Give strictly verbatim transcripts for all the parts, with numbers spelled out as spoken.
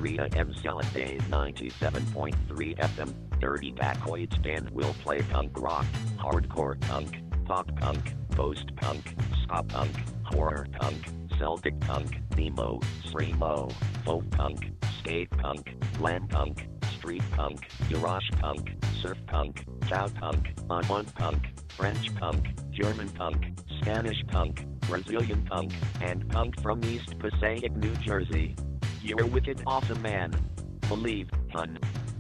three A M Salad Days ninety-seven point three F M. Dirty Backwoods Band will play punk rock, hardcore punk, pop punk, post-punk, ska punk, horror punk, Celtic punk, emo, screamo, folk punk, skate punk, glam punk, street punk, garage punk, surf punk, cow punk, avant punk, French punk, German punk, Spanish punk, Brazilian punk, and punk from East Passaic, New Jersey. You're a wicked awesome man. Believe, hun.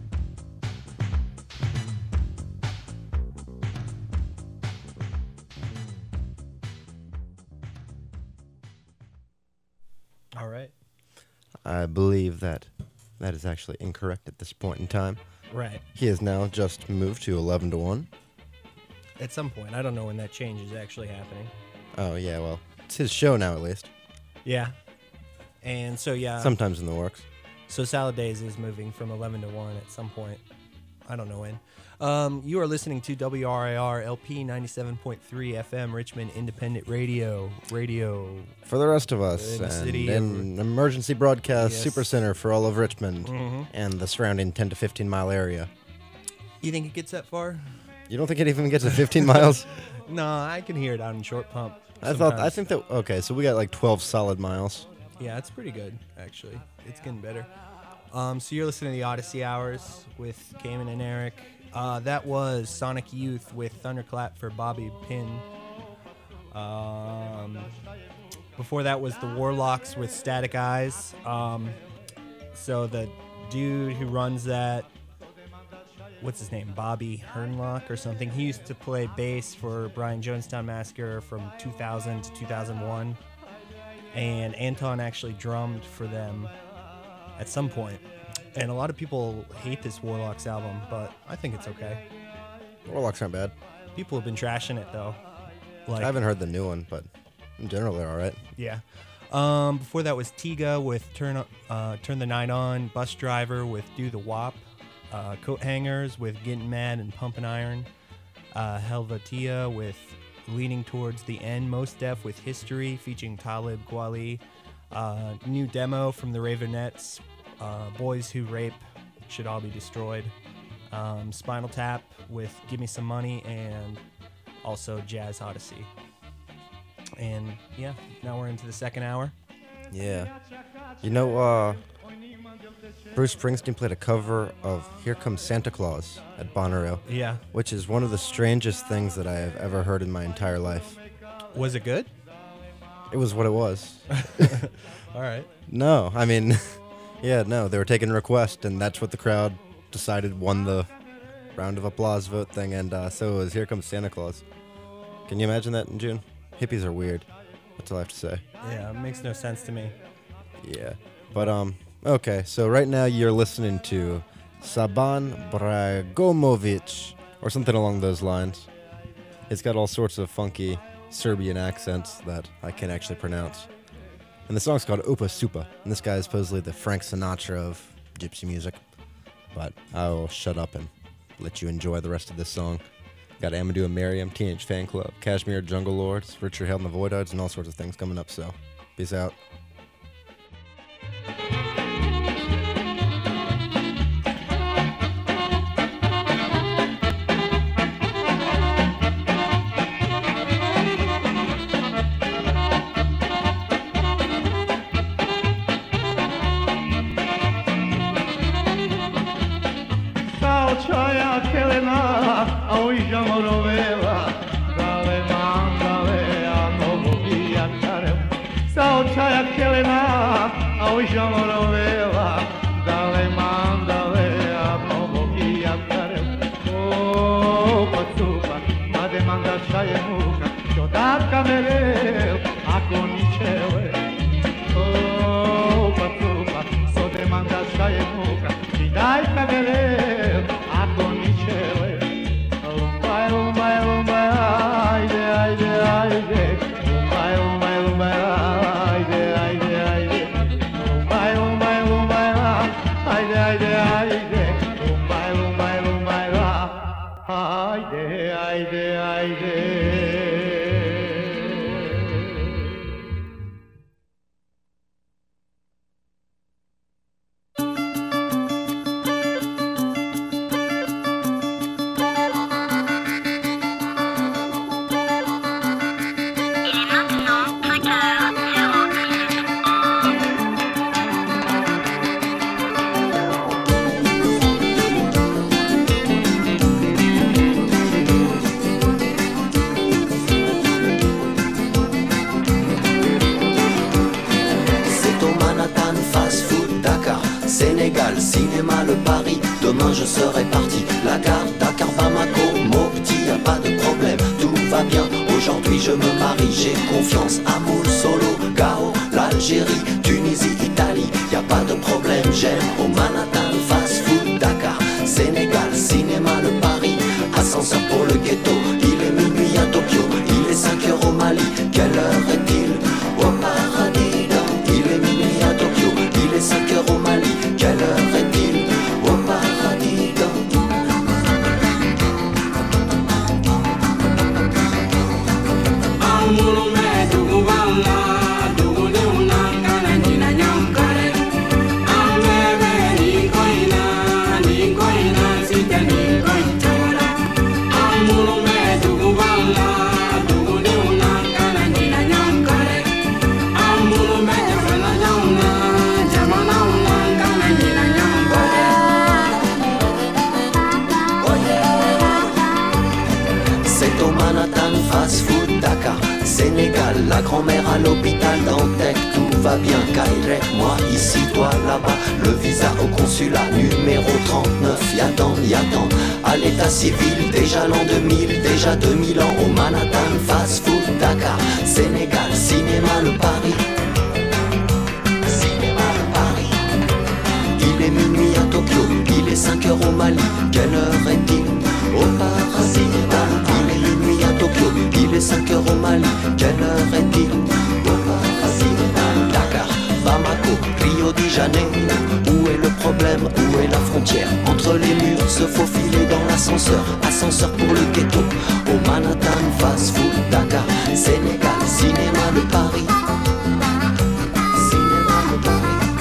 All right. I believe that that is actually incorrect at this point in time. Right. He has now just moved to eleven to one. At some point. I don't know when that change is actually happening. Oh, yeah, well, it's his show now, at least. Yeah. And so, yeah. Sometimes in the works. So Salad Days is moving from eleven to one at some point. I don't know when. Um, you are listening to W R I R L P ninety-seven point three F M Richmond Independent Radio. Radio. For the rest of us, In the and city an emergency broadcast Yes. super center for all of Richmond Mm-hmm. and the surrounding ten to fifteen mile area. You think it gets that far? You don't think it even gets to fifteen miles? No, I can hear it out in Short Pump. I thought. I sometimes. think that. Okay, so we got like twelve solid miles. Yeah, it's pretty good, actually. It's getting better. Um, so you're listening to the Odyssey Hours with Cayman and Eric. Uh, that was Sonic Youth with Thunderclap for Bobby Pin. Um, before that was the Warlocks with Static Eyes. Um, so the dude who runs that, what's his name, Bobby Hernlock or something, he used to play bass for Brian Jonestown Massacre from two thousand to two thousand one. And Anton actually drummed for them at some point. And a lot of people hate this Warlocks album, but I think it's okay. Warlocks aren't bad. People have been trashing it, though. Like, I haven't heard the new one, but in general, they're all right. Yeah. Um, before that was Tiga with Turn uh, Turn the Night On, Bus Driver with Do the Wop, uh, Coat Hangers with Getting Mad and Pumpin' Iron, uh, Helvetia with Leaning Towards the End, Mos Def with History featuring Talib Kweli, uh, new demo from the Ravenettes, uh, Boys Who Rape Should All Be Destroyed, um, Spinal Tap with Give Me Some Money, and also Jazz Odyssey. And yeah, now we're into the second hour. Yeah. You know, uh, Bruce Springsteen played a cover of Here Comes Santa Claus at Bonnaroo, Yeah. which is one of the strangest things that I have ever heard in my entire life. Was it good? It was what it was. All right. No, I mean, yeah, no, they were taking requests, and that's what the crowd decided won the round of applause vote thing, and uh, so it was Here Comes Santa Claus. Can you imagine that in June? Hippies are weird. That's all I have to say. Yeah, it makes no sense to me. Yeah. But, um, okay, so right now you're listening to Saban Bragomovic, or something along those lines. It's got all sorts of funky Serbian accents that I can't actually pronounce. And the song's called Opa Supa, and this guy is supposedly the Frank Sinatra of gypsy music. But I will shut up and let you enjoy the rest of this song. Got Amadou and Miriam, Teenage Fan Club, Kashmir Jungle Lords, Richard Hale and the Voidoids, and all sorts of things coming up, so peace out. Čaja kelena, a oj žamorovela, dale mandale, a novo vijačarem. Sao čaja kelena, a oj žamorovela, dale mandale, a novo vijačarem. O, pa cupa, ma demanda šaje muka, čo da kamerel, ako ničele. O, pa cupa, so demanda šaje muka, ti daj kamerel. Bye, Sénégal, cinéma, le Paris. Demain je serai parti. La gare, Dakar, Bamako, Mopti, y a pas de problème, tout va bien. Aujourd'hui je me marie, j'ai confiance. Amoul, Solo, Gao, l'Algérie, Tunisie, Italie, y a pas de problème. J'aime au Manhattan, fast food, Dakar, Sénégal, cinéma, le Paris. Ascenseur pour le ghetto, il est minuit à Tokyo, il est cinq heures au Mali. Quelle heure est-il? Au paradis, il est minuit à Tokyo, il est cinq heures au Mali. Quelle heure est-il? Au paradis, Sénégal, la grand-mère à l'hôpital Dantec, tout va bien, Kairek, moi ici, toi là-bas, le visa au consulat numéro trente-neuf, y'attend, y'attend, à l'état civil, déjà l'an deux mille, déjà deux mille ans, au Manhattan, fast food, Dakar, Sénégal, cinéma, le Paris, cinéma, le Paris, il est minuit à Tokyo, il est cinq heures au Mali, quelle heure est-il? Au paradis, il est minuit à Tokyo, il est cinq heures au Mali, quelle heure est-il? Au paradis, Dakar, Bamako, Rio de Janeiro, où est le problème, où est la frontière? Entre les murs, se faufiler dans l'ascenseur, ascenseur pour le ghetto, au Manhattan, fast food, Dakar, Sénégal, cinéma, le Paris. Cinéma, le Paris.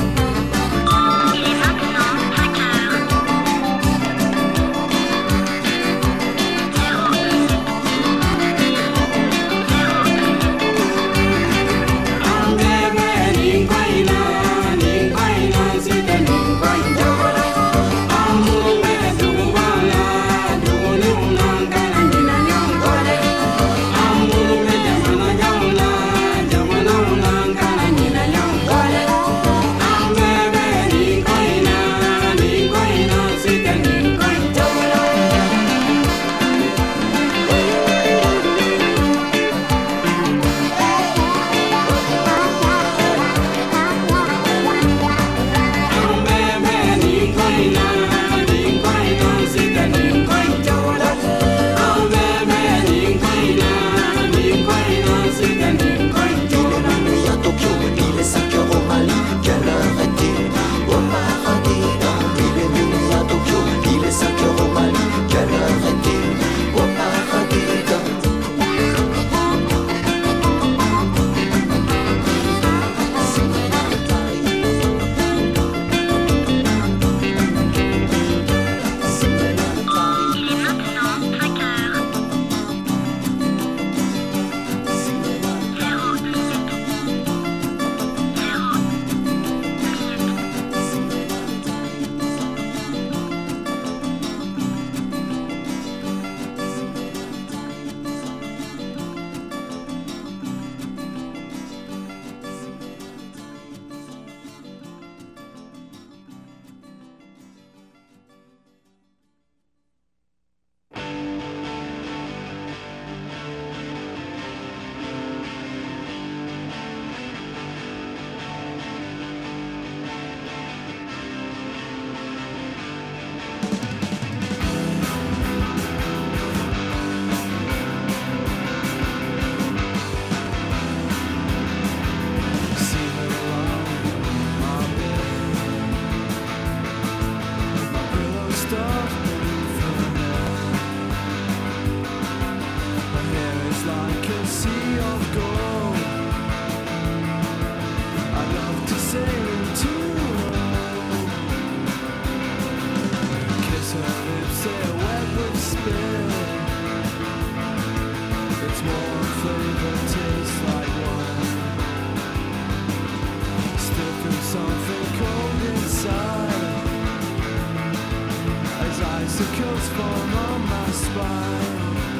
icicles form on my spine.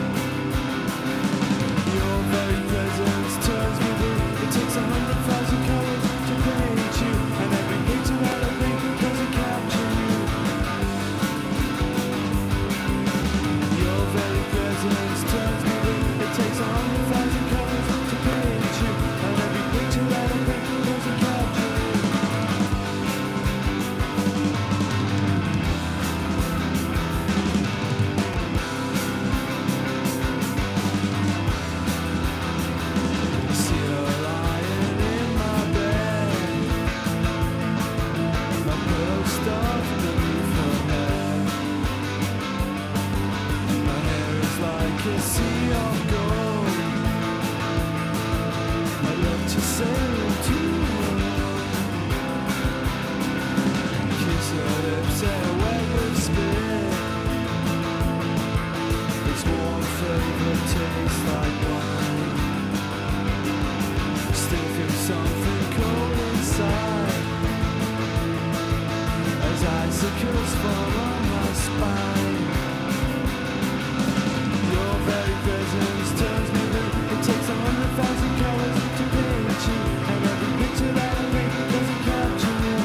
Your very presence turns me blue. It takes a hundred thousand colors to paint you, and every picture that I think doesn't a curse fall on my spine. Your very presence turns me blue. It takes a hundred thousand colors to paint you, and every picture that I make doesn't capture you.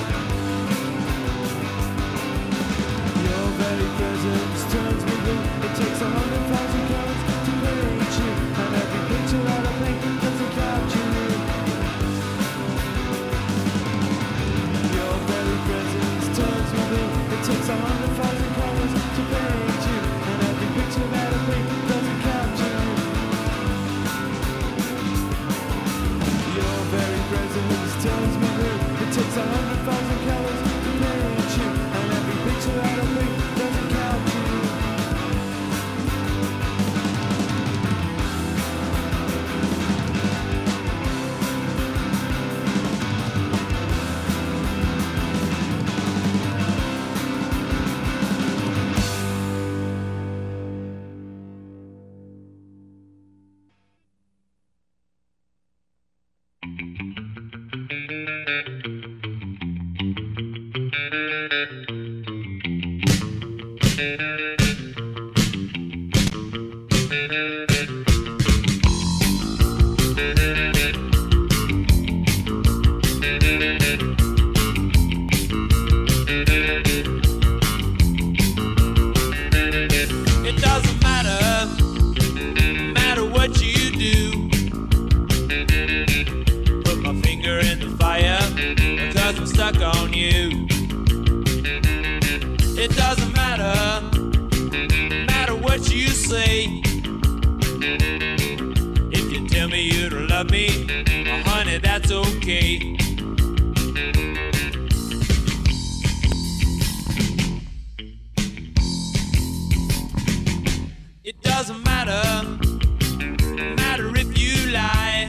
Your very presence turns me blue. It takes a hundred thousand colors to paint you, and every picture that I make doesn't capture you. Your very presence turns me blue. It takes a hundred thousand colors to paint you, and every picture that I make doesn't capture you. Your very presence turns me blue. It takes a hundred thousand colors to paint you, and every picture that I make doesn't capture you. It doesn't matter, matter what you do. Put my finger in the fire, because I'm stuck on you. It doesn't matter, matter what you say. If you tell me you don't love me, oh, honey, that's okay. It doesn't matter, matter if you lie.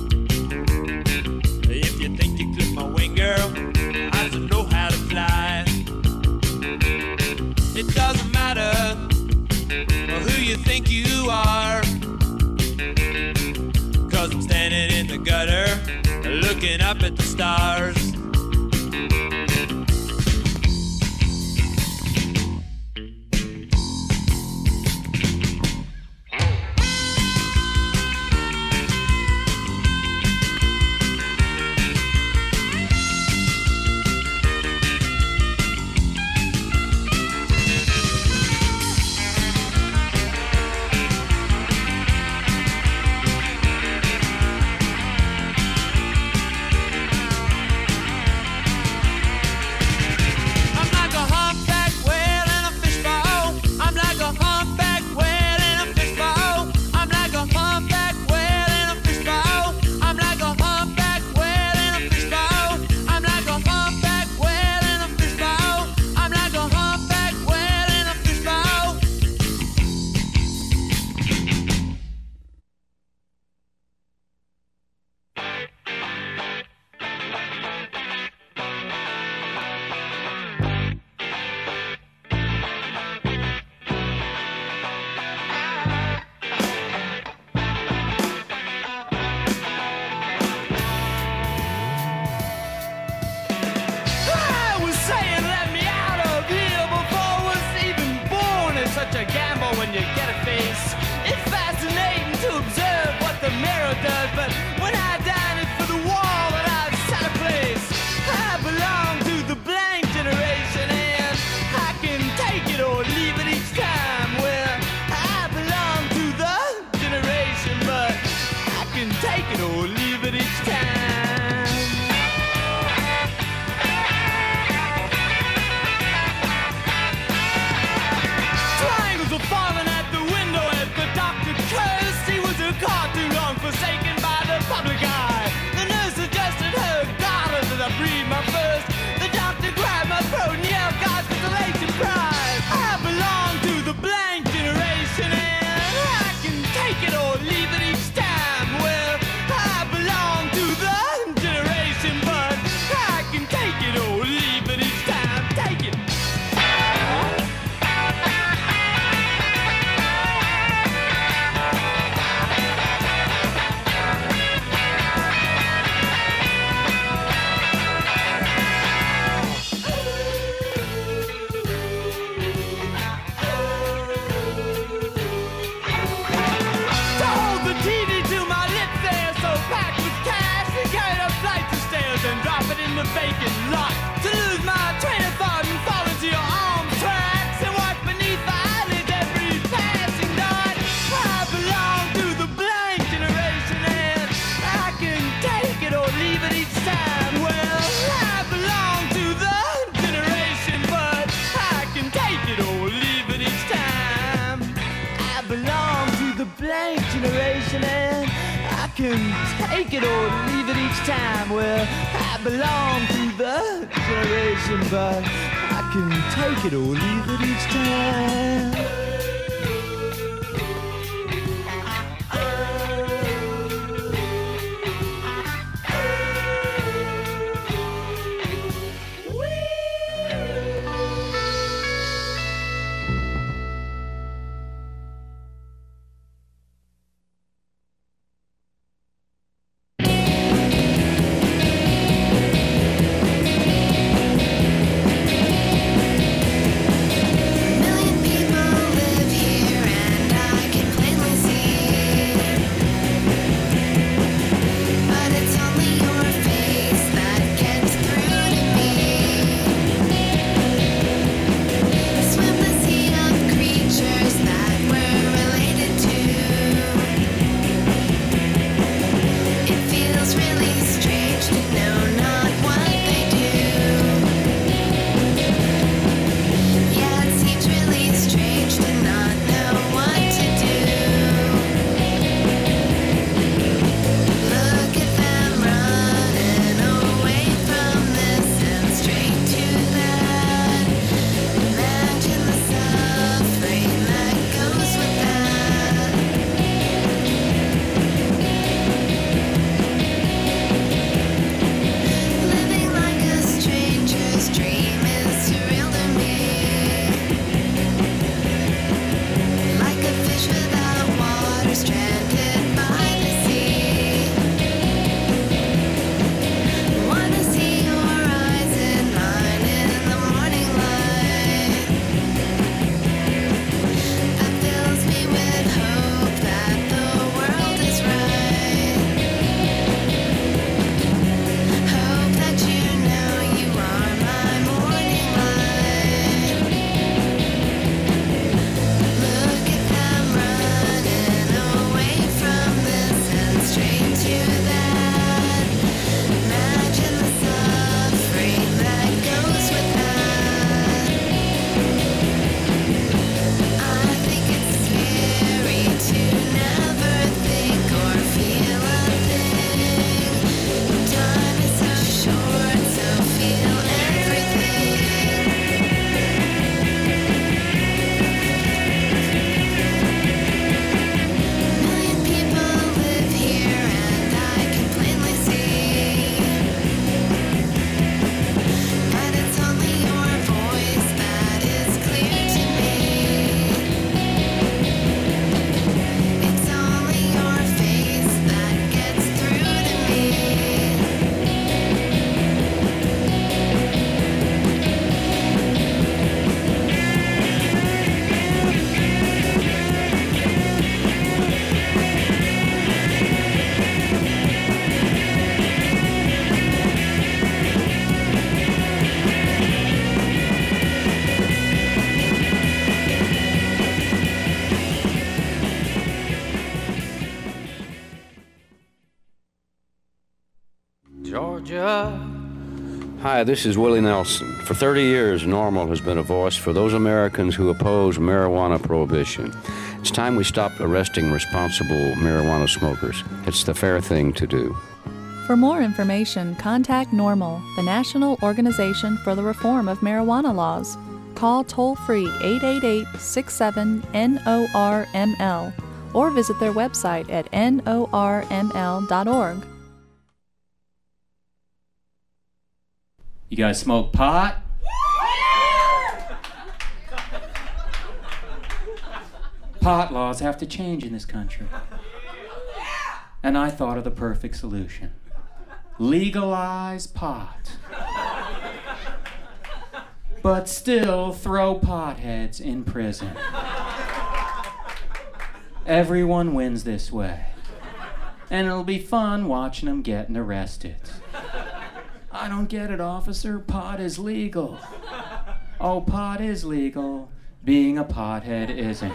If you think you clip my wing, girl, I don't know how to fly. It doesn't matter who you think you are, 'cause I'm standing in the gutter, looking up at the stars. I'm like a humpback whale in a fishbowl. I'm like a humpback whale in a fishbowl. I'm like a humpback whale in a fishbowl. I'm like a humpback whale in a fishbowl. I'm like a humpback whale in a fishbowl. I'm like a humpback whale in a fishbowl. I was saying let me out of here before I was even born. It's such a gamble when you get a face. It's fascinating to observe what the mirror does, but when I dine it's for the wall that I've set a place. I belong to the blank generation, and I can take it or leave it each time. Well, I belong to the generation, but I can take it or leave it each time. Triangles are falling at the window as the doctor cursed. He was a cartoon long forsaken by the can take it or leave it each time. Well, I belong to the generation, but I can take it or leave it each time. Georgia. Hi, this is Willie Nelson. For thirty years, Normal has been a voice for those Americans who oppose marijuana prohibition. It's time we stopped arresting responsible marijuana smokers. It's the fair thing to do. For more information, contact NORML, the National Organization for the Reform of Marijuana Laws. Call toll-free eight eight eight, six seven, N O R M L or visit their website at N O R M L dot org. You guys smoke pot? Pot laws have to change in this country. And I thought of the perfect solution. Legalize pot. But still throw potheads in prison. Everyone wins this way. And it'll be fun watching them getting arrested. I don't get it, officer. Pot is legal. Oh, pot is legal. Being a pothead isn't.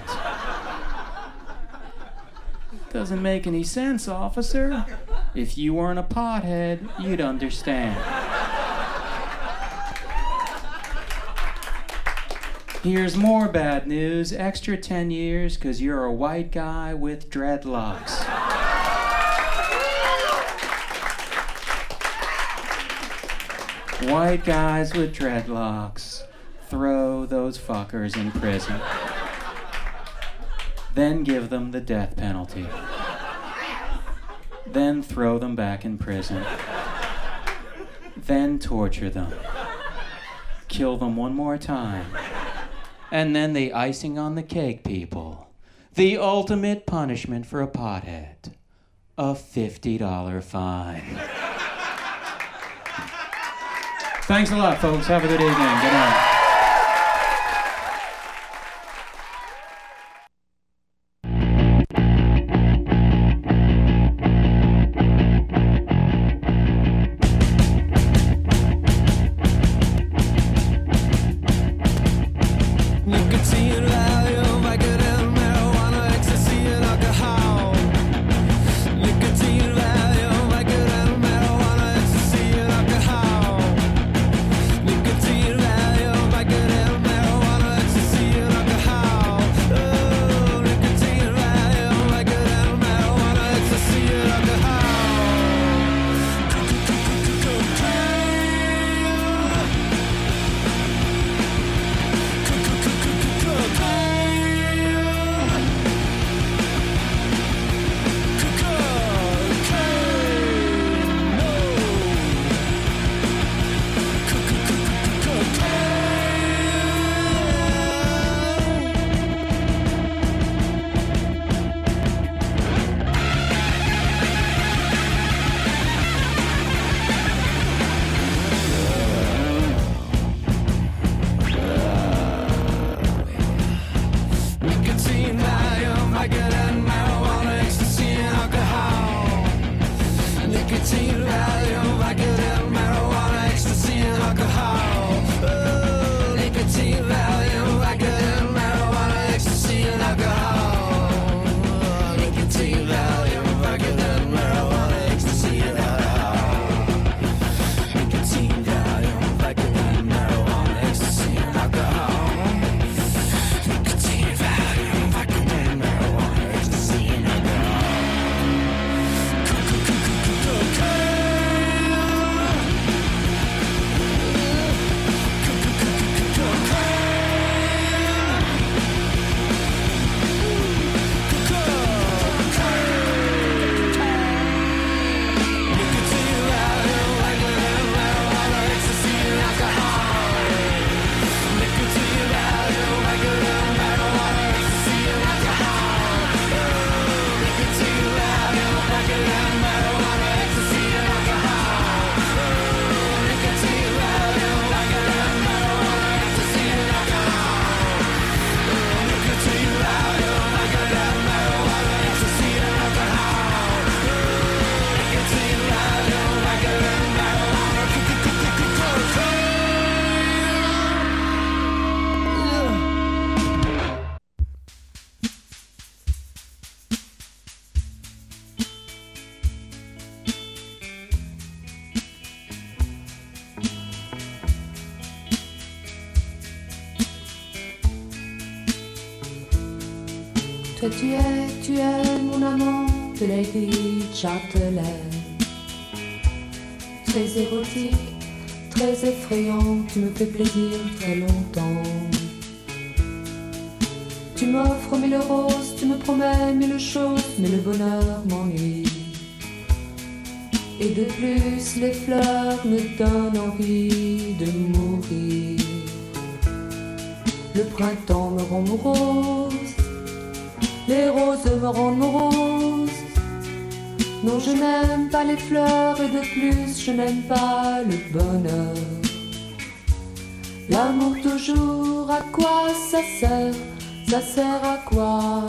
Doesn't make any sense, officer. If you weren't a pothead, you'd understand. Here's more bad news. Extra ten years because you're a white guy with dreadlocks. White guys with dreadlocks. Throw those fuckers in prison. Then give them the death penalty. Then throw them back in prison. Then torture them. Kill them one more time. And then the icing on the cake, people. The ultimate punishment for a pothead. A fifty dollars fine. Thanks a lot, folks. Have a good evening. Good night. Toi tu es, tu es mon amant de Lady Chatelaine. Très érotique, très effrayant, tu me fais plaisir très longtemps. Tu m'offres mille roses, tu me promets mille choses, mais le bonheur m'ennuie. Et de plus les fleurs me donnent envie de mourir. Le printemps me rend morose, les roses me rendent morose. Non, je n'aime pas les fleurs et de plus je n'aime pas le bonheur. L'amour toujours, à quoi ça sert? Ça sert à quoi?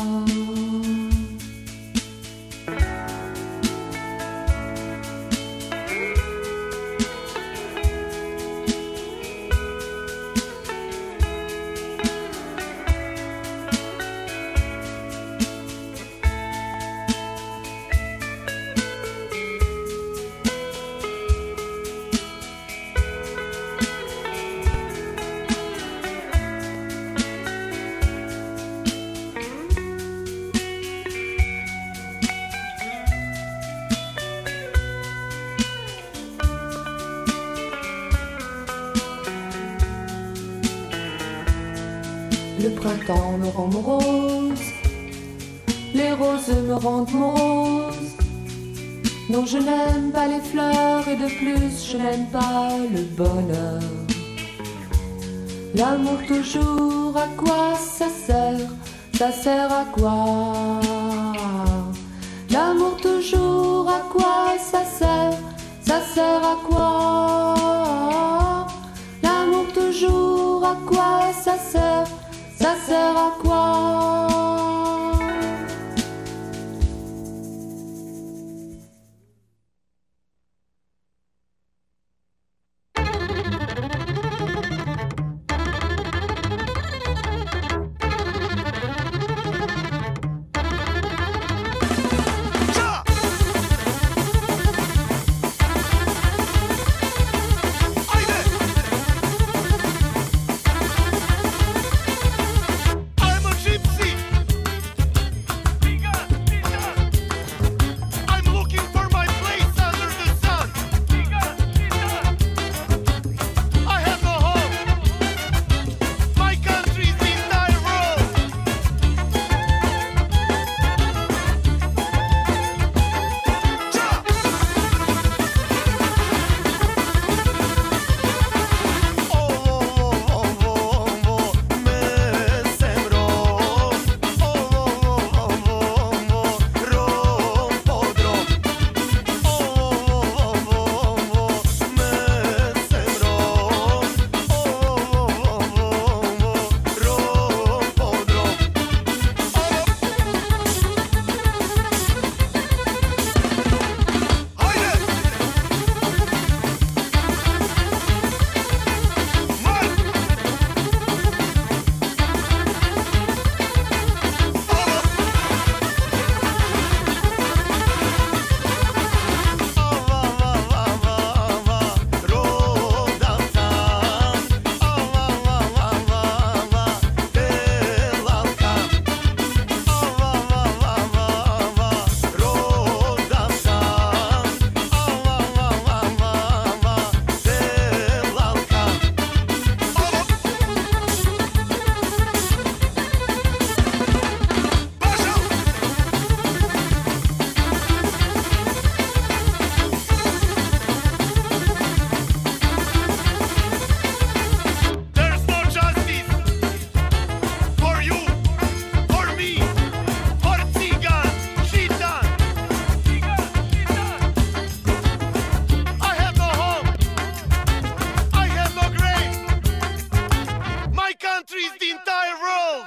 Le printemps me rend morose, les roses me rendent morose. Non, je n'aime pas les fleurs et de plus je n'aime pas le bonheur. L'amour toujours, à quoi ça sert? Ça sert à quoi? L'amour toujours, à quoi ça sert? Ça sert à quoi? L'amour toujours, à quoi ça sert? Ça sert à quoi? I'm a gypsy. I'm looking for my place under the sun. I have no home. My country's the entire world. Oh, oh, oh, oh, oh, me sembró. Oh, oh, oh, oh, oh, rompodrom. Oh, oh, oh, oh, oh, me sembró. Oh, oh, oh, oh, oh, rompodrom. There's no justice for you, for me, for Tsigan, Shitan. I have no home. I have no grave. My country's the entire world.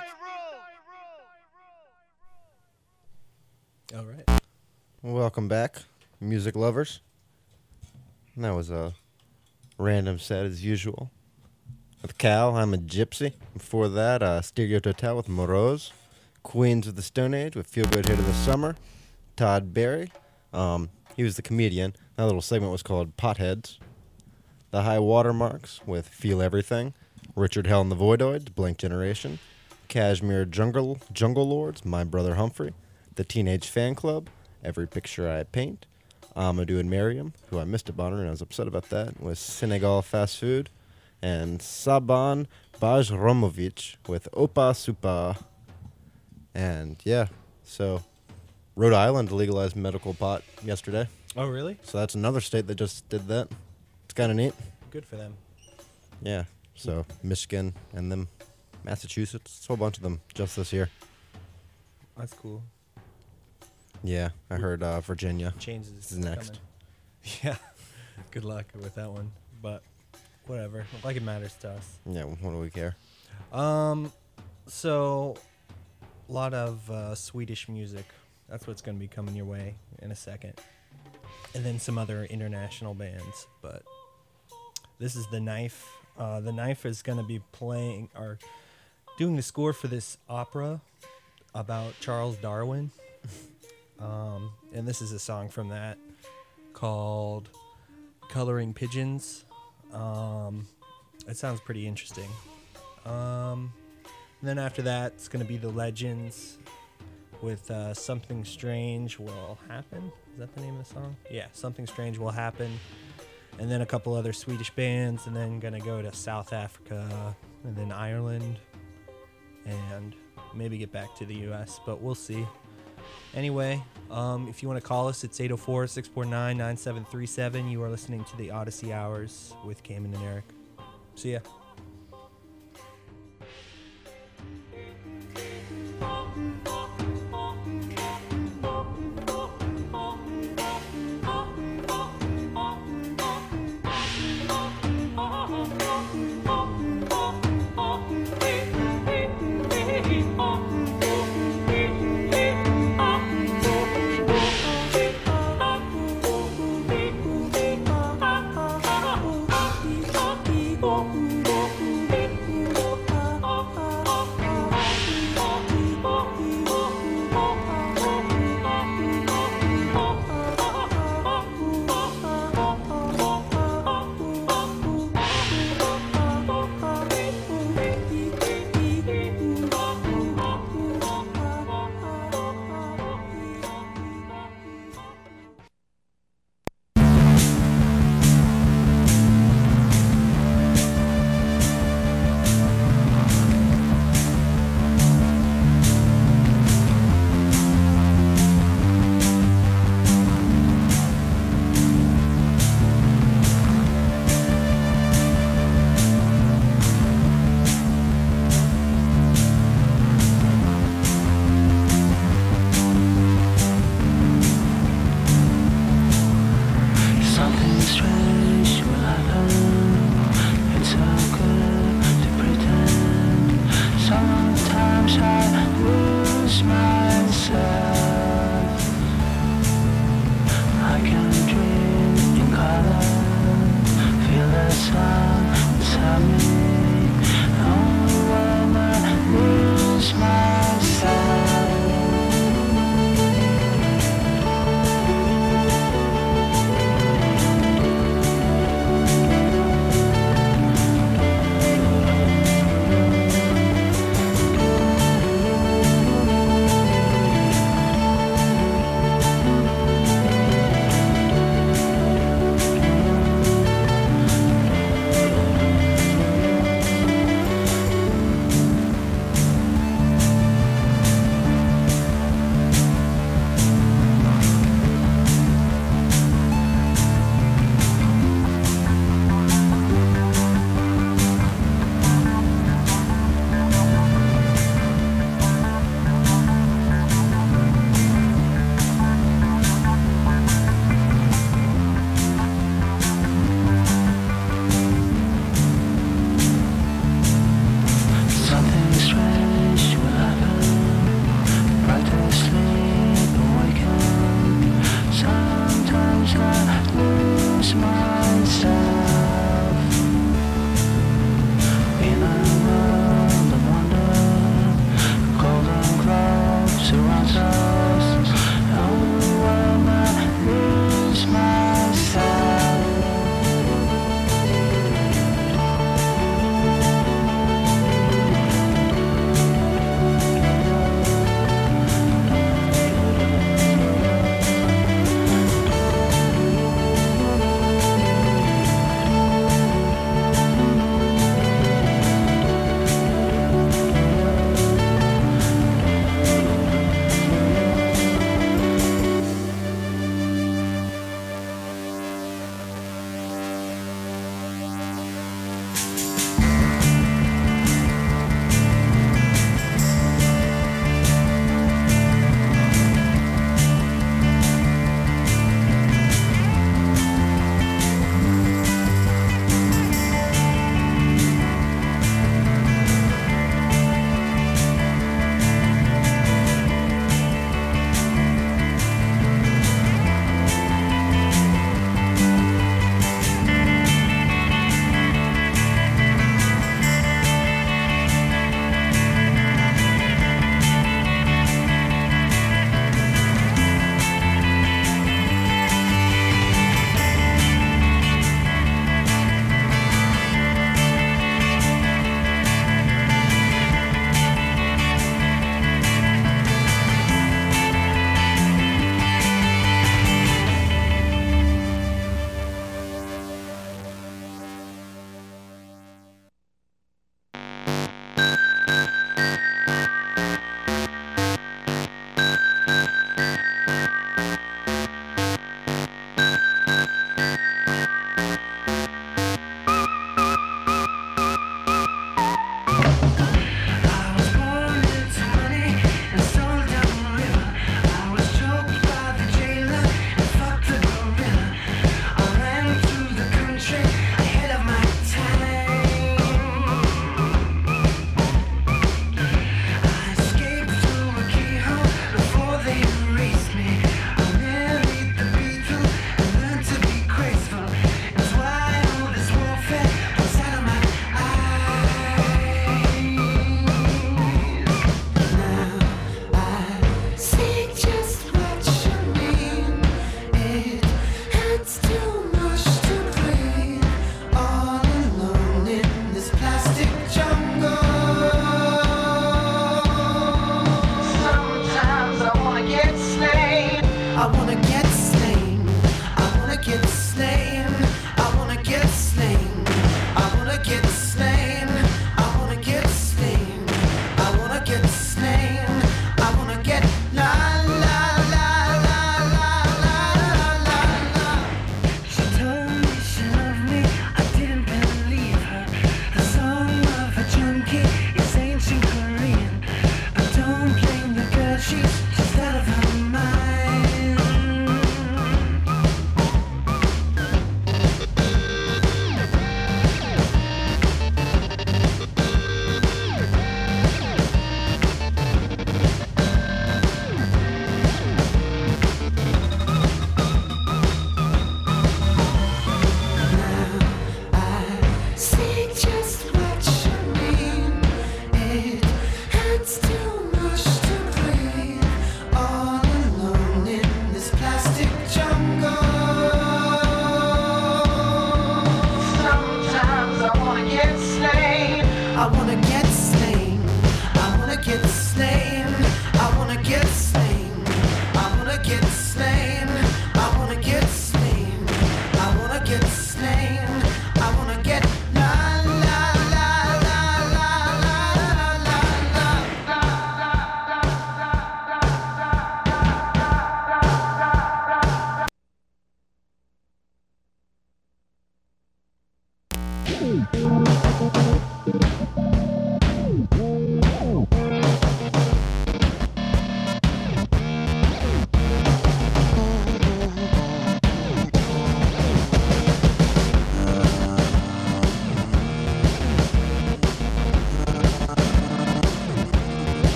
All right. Welcome back, music lovers. And that was a random set as usual. With Cal, I'm a Gypsy. Before that, uh, Stereo Total with Moroz. Queens of the Stone Age with Feel Good Hit of the Summer. Todd Barry. Um, he was the comedian. That little segment was called Potheads. The High Watermarks with Feel Everything. Richard Hell and the Voidoids, Blank Generation. Kashmir Jungle Jungle Lords, My Brother Humphrey. The Teenage Fan Club, Every Picture I Paint. Amadou and Miriam, who I missed a boner and I was upset about that, was Senegal Fast Food. And Saban Bajromovic with Opa Supa. And yeah, so Rhode Island legalized medical pot yesterday. Oh, really? So that's another state that just did that. It's kind of neat. Good for them. Yeah, so Michigan and then Massachusetts, a whole bunch of them just this year. That's cool. Yeah, I heard uh, Virginia Changes is next. coming. Yeah. Good luck with that one. But whatever. Like it matters to us. Yeah, what do we care? Um, so a lot of uh, Swedish music. That's what's going to be coming your way in a second. And then some other international bands. But this is The Knife. Uh, the Knife is going to be playing or doing the score for this opera about Charles Darwin. Um, and this is a song from that called Coloring Pigeons. Um, it sounds pretty interesting. Um, and then after that, it's going to be The Legends with uh, Something Strange Will Happen. Is that the name of the song? Yeah, Something Strange Will Happen. And then a couple other Swedish bands, and then going to go to South Africa, and then Ireland. and maybe get back to the U S, but we'll see. Anyway, um, if you want to call us, it's eight oh four, six four nine, nine seven three seven. You are listening to the Odyssey Hours with Cayman and Eric. See ya. Oh,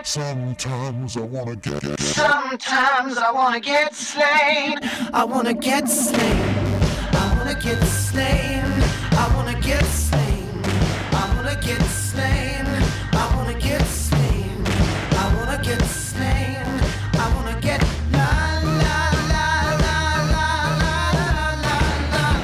Sometimes I wanna get. Sometimes I wanna get slain. I wanna get slain. I wanna get slain. I wanna get slain. I wanna get slain. I wanna get slain. I wanna get slain. I wanna get la la la la la la la la.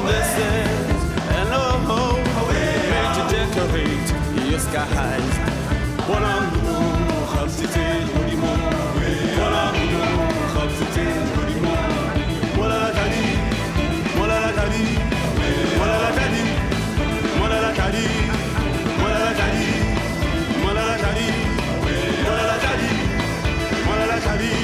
This is an old way to decorate your skies. What I'm doing, substitute, what do you want? What I'm doing, substitute, what do you want? What I got it, what I got it, what I got it, what I got it, what I got it, what I got it, what I got it, what I got it.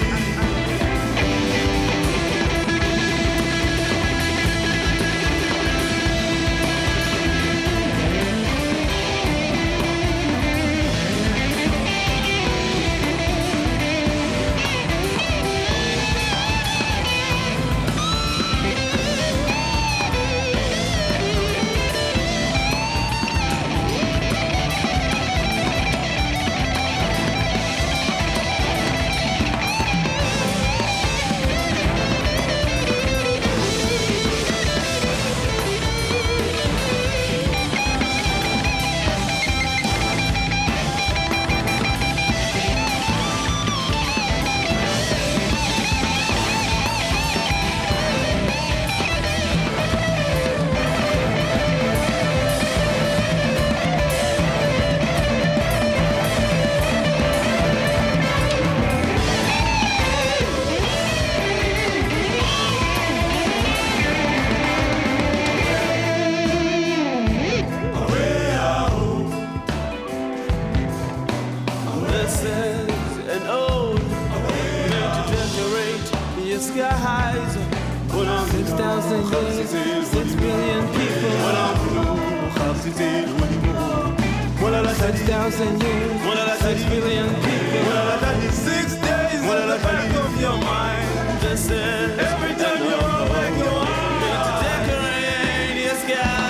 This is an old way to decorate your skies. Put on six thousand years, six billion people. Six thousand years, six billion people. Six days in the back of your mind. This is every time you open your eyes to decorate your skies.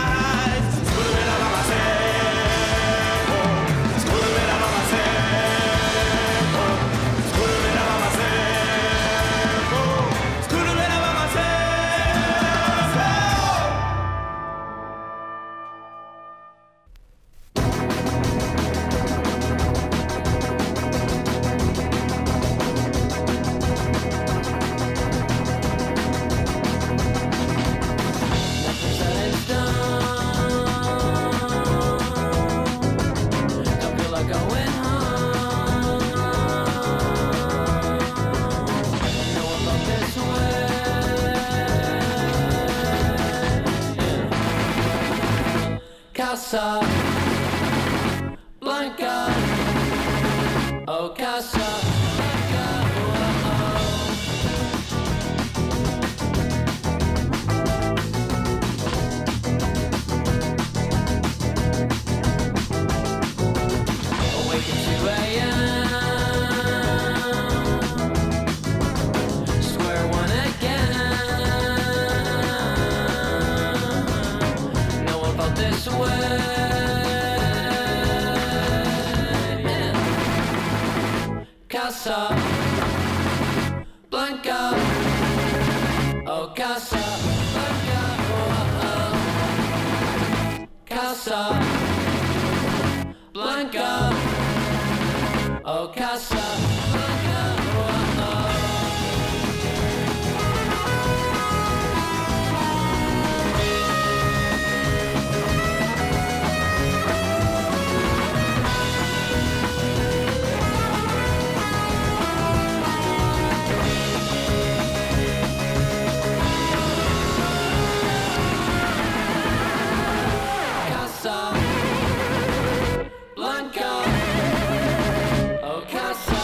Casa Blanca, oh Casa Blanca, awake at two a m Square one again. No one felt this way. Casa Blanca, oh Casa Blanca, oh, oh. Casa Blanca, oh Casa Blanca, oh, oh. Casa Blanca, oh Casa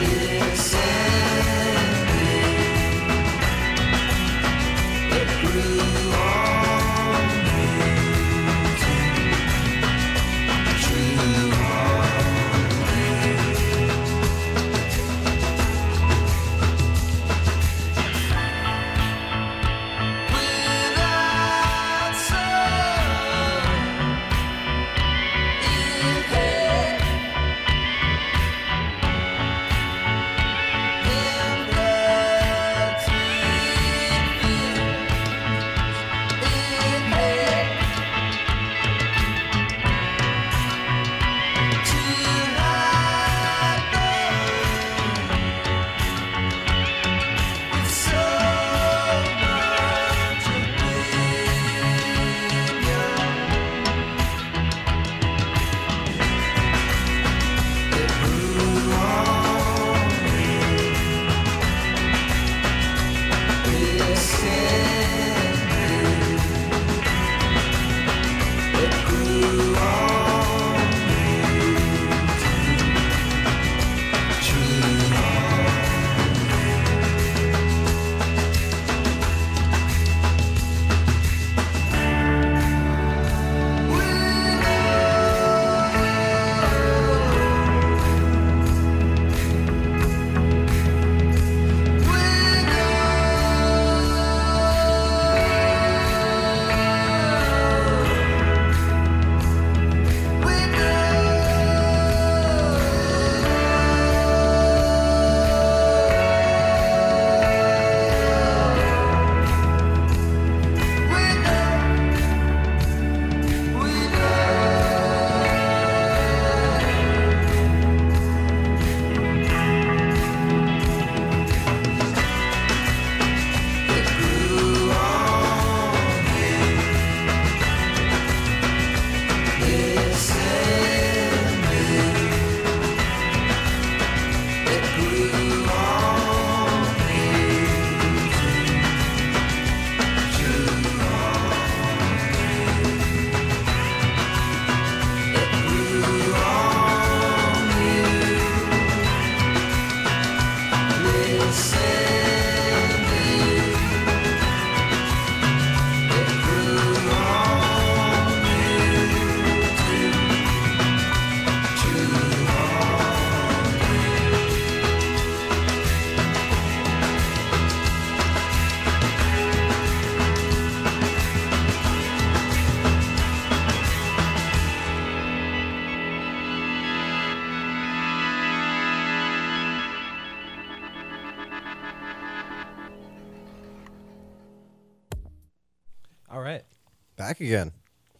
All right. Back again.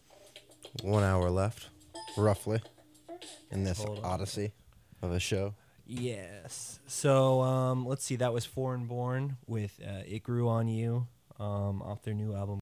One hour left, roughly, in this Hold on. odyssey of a show. Yes. So um, let's see. That was Foreign Born with uh, It Grew on You um, off their new album